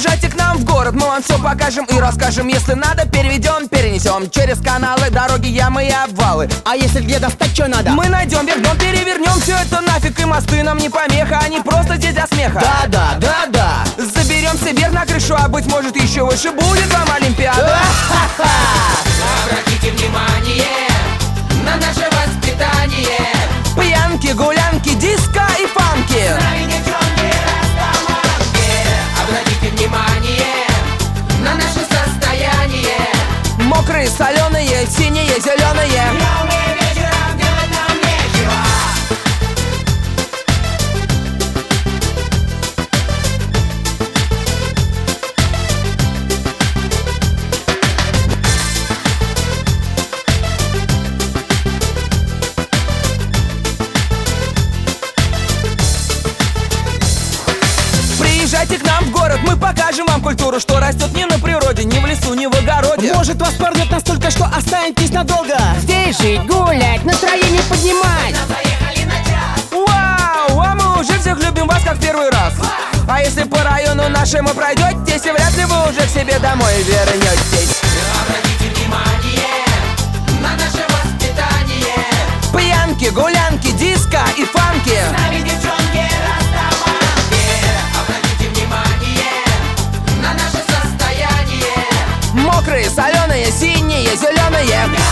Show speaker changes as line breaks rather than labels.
Приезжайте к нам в город, мы вам все покажем и расскажем. Если надо, переведем, перенесем. Через каналы, дороги, ямы и обвалы.
А если где достать, что надо?
Мы найдем, вернем, перевернем. Все это нафиг, и мосты нам не помеха. Они просто здесь для смеха.
Да.
Заберемся вверх на крышу, а быть может еще выше будет вам Олимпиада.
Обратите внимание на наше воспитание.
Пьянки, гулянки, диско и фанки.
Обратите внимание на наше состояние.
Мокрые, соленые, синие, зеленые.
Вечером делать нам нечего.
Приезжайте к нам в город, мы покажем вам культуру, что растет не на природе, ни в лесу, ни в огороде.
Может, вас порвет настолько, что останетесь надолго.
Здесь жить, гулять, настроение поднимать.
Заехали на час.
Вау, а мы уже всех любим вас как в первый раз. А если по району нашему пройдетесь, и вряд ли вы уже к себе домой вернетесь.
Обратите внимание на наше воспитание.
Пьянки, гулянки, диско и фанки.
Нами девчонки растаманки. Обратите внимание на наше состояние.
Мокрые, соленые, синие, зеленые.